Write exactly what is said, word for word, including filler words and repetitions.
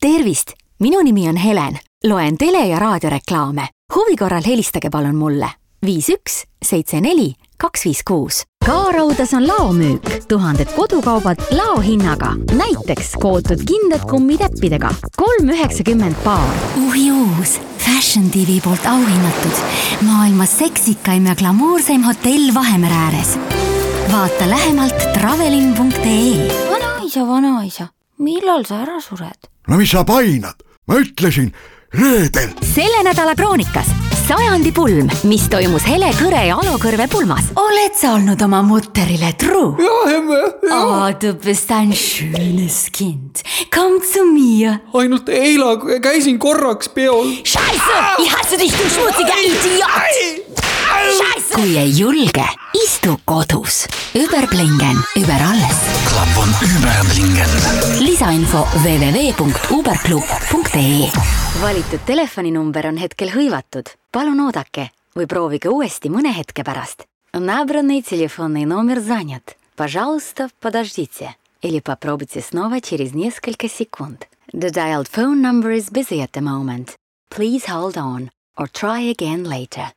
Tervist! Minu nimi on Helen. Loen tele- ja raadioreklaame. Huvi korral helistage palun mulle. viis üks seitse neli kaks viis kuus. Kaaraudas on laomüük. Tuhanded kodukaubad laohinnaga. Näiteks kootud kindad kummitäppidega. kolm üheksakümmend paar. Uhi uus. Fashion T V poolt auhinnatud. Maailmas seksikaim ja glamuurseim hotell Vahemere ääres. Vaata lähemalt travelin punkt ee. Vanaisa, vanaisa, millal sa ära sured? No mis sa painad? Ma ütlesin reedel. Selle nädala kroonikas sajandi pulm, mis toimus Hele Kõre ja Alo Kõrve pulmas. Oled sa olnud oma mutterile truu? Ja, emme, ja. Oh, du bist ein schönes Kind. Komm zu mir. Ainult eila käisin korraks peol. Scheiße, ich hasse dich, du schmutziger Idiot. Scheiße. Kui ei julge, istu kodus. Überblingen, über alles. Klapp on Überblingen. Lisainfo w w w punkt uberklub punkt ee. Valitud telefoninumber on hetkel hõivatud. Palun oodake või proovige uuesti mõne hetke pärast. Набранный телефонный номер занят. Пожалуйста, подождите. Или попробуйте снова через несколько секунд. The dialed phone number is busy at the moment. Please hold on or try again later.